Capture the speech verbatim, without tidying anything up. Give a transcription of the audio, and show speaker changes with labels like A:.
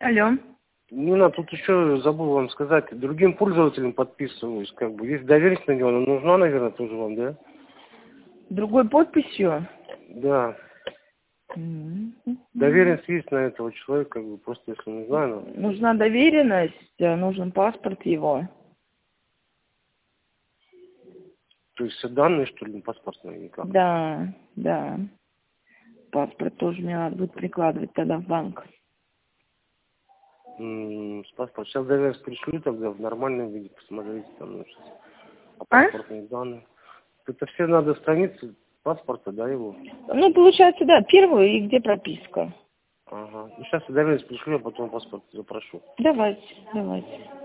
A: Алло.
B: Нина, тут еще забыл вам сказать, другим пользователям подписываюсь, как бы, есть доверенность на него, она нужна, наверное, тоже вам, да?
A: Другой подписью?
B: Да.
A: Mm-hmm.
B: Доверенность есть на этого человека, как бы, просто если нужна, она...
A: Нужна доверенность, нужен паспорт его.
B: То есть все данные, что ли, паспортные никак?
A: Да, да. Паспорт тоже мне надо будет прикладывать тогда в банк.
B: М-м, с паспорт. Сейчас доверенность пришлю тогда в нормальном виде, посмотрите там, ну, сейчас. А
A: А?
B: паспортные данные. Это все надо страницы паспорта, да, его?
A: Ну, получается, да, первую и где прописка.
B: Ага. Ну, сейчас я доверенность пришлю, а потом паспорт запрошу.
A: Давайте, давайте.